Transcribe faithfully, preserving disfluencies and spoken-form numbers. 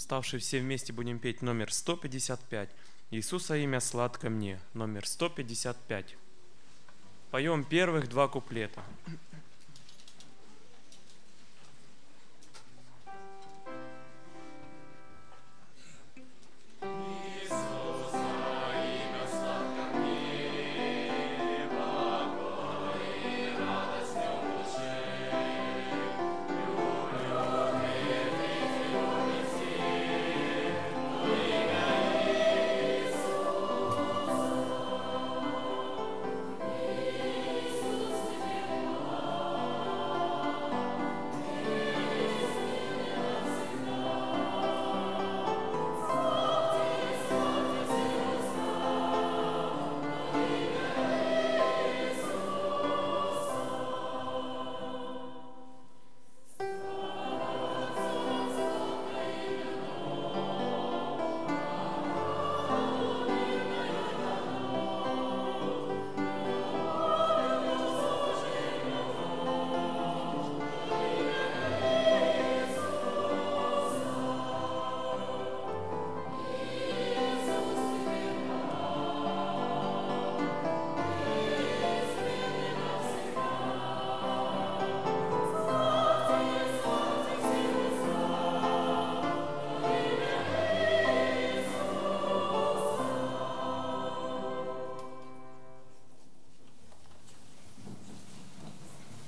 Вставшие все вместе будем петь номер сто пятьдесят пять. «Иисуса имя сладко мне», номер сто пятьдесят пять. Поем первых два куплета.